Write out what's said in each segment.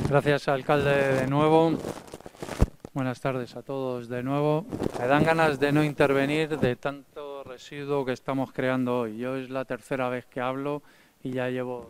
Gracias, alcalde, de nuevo. Buenas tardes a todos de nuevo. Me dan ganas de no intervenir de tanto residuo que estamos creando hoy. Yo es la tercera vez que hablo y ya llevo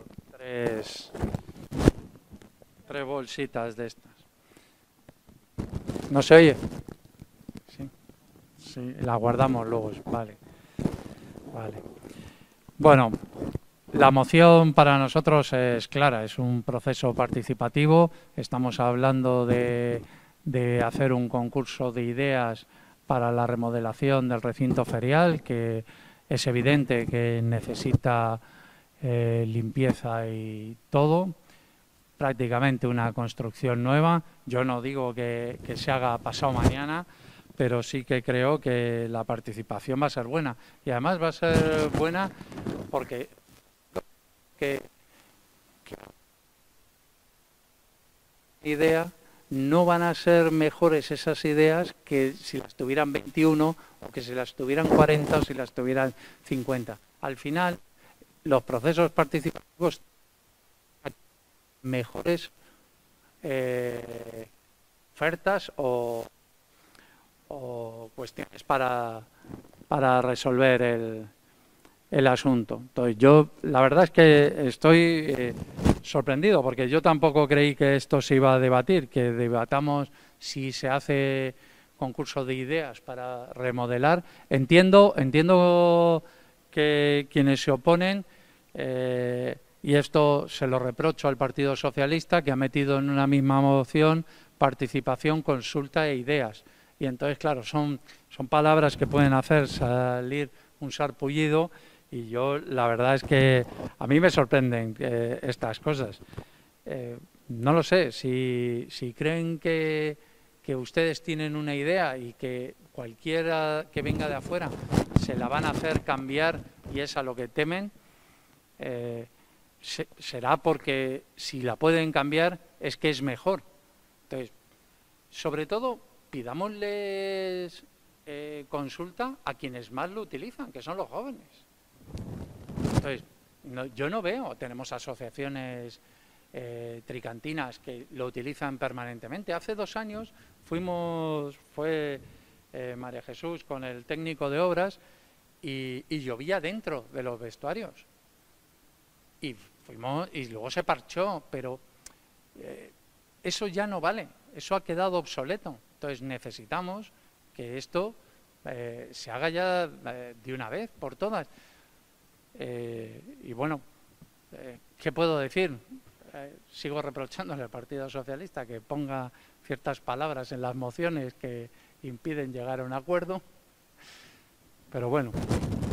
tres bolsitas de estas. ¿No se oye? Sí, sí, la guardamos luego. Vale, vale. Bueno, la moción para nosotros es clara, es un proceso participativo. Estamos hablando de hacer un concurso de ideas para la remodelación del recinto ferial, que es evidente que necesita limpieza y todo, prácticamente una construcción nueva. Yo no digo que se haga pasado mañana, pero sí que creo que la participación va a ser buena. Y además va a ser buena porque que idea no van a ser mejores esas ideas que si las tuvieran 21 o que si las tuvieran 40 o si las tuvieran 50. Al final, los procesos participativos mejores ofertas o cuestiones para resolver el asunto. Entonces, yo la verdad es que estoy sorprendido porque yo tampoco creí que esto se iba a debatir, que debatamos si se hace concurso de ideas para remodelar. Entiendo que quienes se oponen, y esto se lo reprocho al Partido Socialista, que ha metido en una misma moción participación, consulta e ideas. Y entonces, claro, son palabras que pueden hacer salir un sarpullido. Y yo, la verdad es que a mí me sorprenden estas cosas. No lo sé, si creen que ustedes tienen una idea y que cualquiera que venga de afuera se la van a hacer cambiar y es a lo que temen, será porque si la pueden cambiar es que es mejor. Entonces, sobre todo, pidámosles consulta a quienes más lo utilizan, que son los jóvenes. Entonces, yo no veo, tenemos asociaciones tricantinas que lo utilizan permanentemente. Hace 2 años fue María Jesús con el técnico de obras y llovía dentro de los vestuarios. Y fuimos y luego se parchó, pero eso ya no vale, eso ha quedado obsoleto. Entonces necesitamos que esto se haga ya de una vez por todas. Y bueno, ¿qué puedo decir? Sigo reprochándole al Partido Socialista que ponga ciertas palabras en las mociones que impiden llegar a un acuerdo, pero bueno.